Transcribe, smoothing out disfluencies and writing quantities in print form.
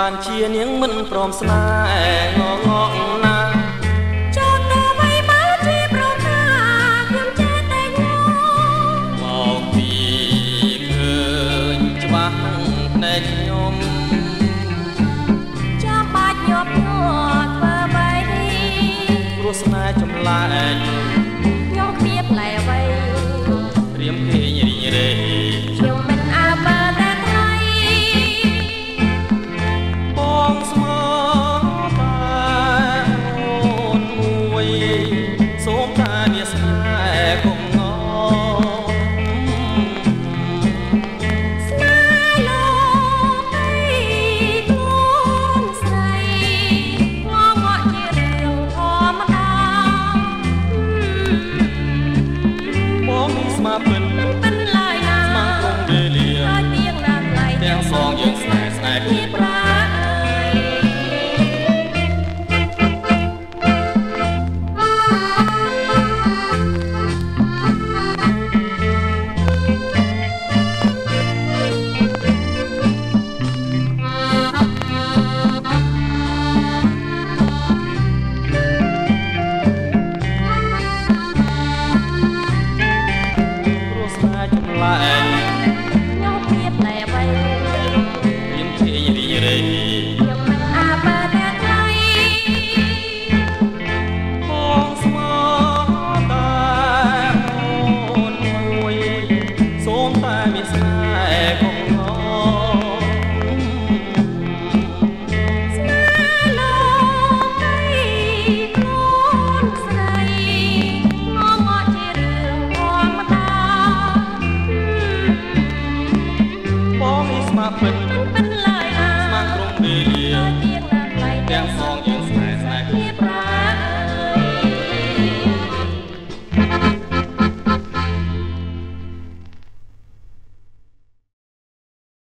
បានជានាងមិនព្រមស្នេហ៍ងងណាចូលទៅໄວបើជាប្រថាខ្ញុំចេះតែងងមកពីឃើញច្បាស់ភ្នែកខ្ញុំចាំបាច់ញាប់ញ័រធ្វើបែបនេះព្រោះស្នេហ៍ចម្លែកខ្ញុំគ្មានផ្លែអ្វីត្រៀមគេញរីងរេខ្ញុំមិនអើពើតែថ្ងៃបងស្មោតែអូនមួយសូមតែមានស្នេហ៍កុំងស្នេហ៍លោកអីខ្លួនស្រីងងក់ជារឿងធម្មតាបងនេះស្មាពិនមិនឡើយណាស្មាគង់វេលាហើយទៀងណាស់ថ្លៃទាំងសងយើងស្នេហ៍គ្នាប្រាខ្ញុំភាពឡែអ្វីព្រៀមជាញរីរេខ្ញុំមិនអើពើតែថ្ងៃបងស្មោតែអូនមួយសូមតែមានស្នេហ៍កុំងស្នេហ៍លោកអីខ្លួនស្រីងងក់ជារឿងធម្មតាបងនេះស្មាពិនមិនឡើ